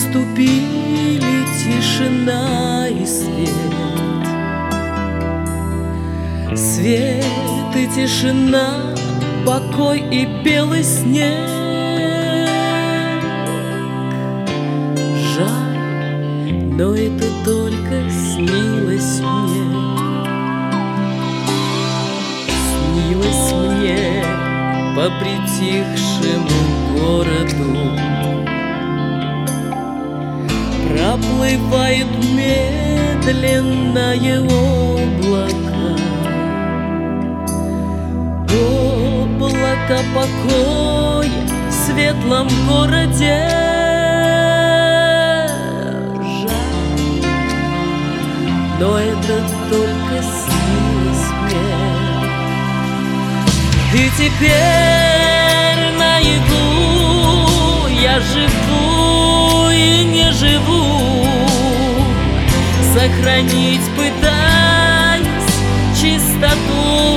Наступили тишина и свет, свет и тишина, покой и белый снег. Жаль, но это только снилось мне. Снилось мне по притихшему городу. Проплывает медленное облако, облако покоя в светлом городе. Жаль, но это только снилось мне. И теперь наяву я живу и не живу, сохранить пытаюсь чистоту,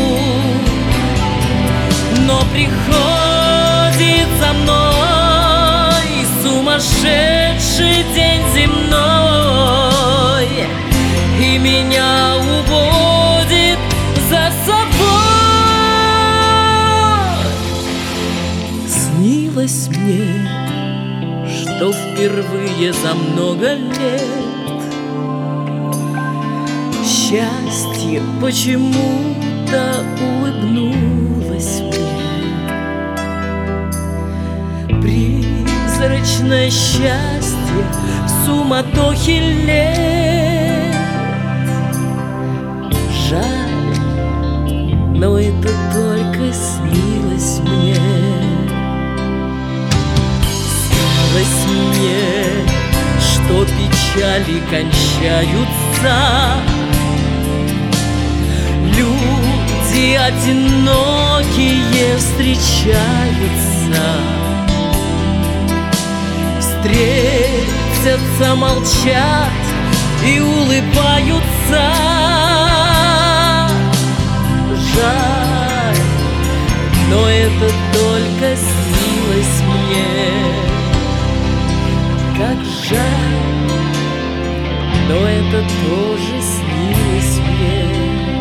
но приходит за мной сумасшедший день земной, и меня уводит за собой. Снилось мне, что впервые за много лет счастье почему-то улыбнулось мне. Призрачное счастье в суматохе лет. Жаль, но это только снилось мне. Снилось мне, что печали кончаются, люди одинокие встречаются, встретятся, молчат и улыбаются. Жаль, но это только снилось мне. Как жаль, но это тоже снилось мне.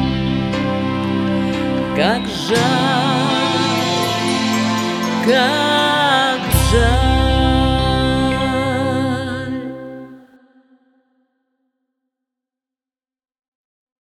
Как жаль, как жаль.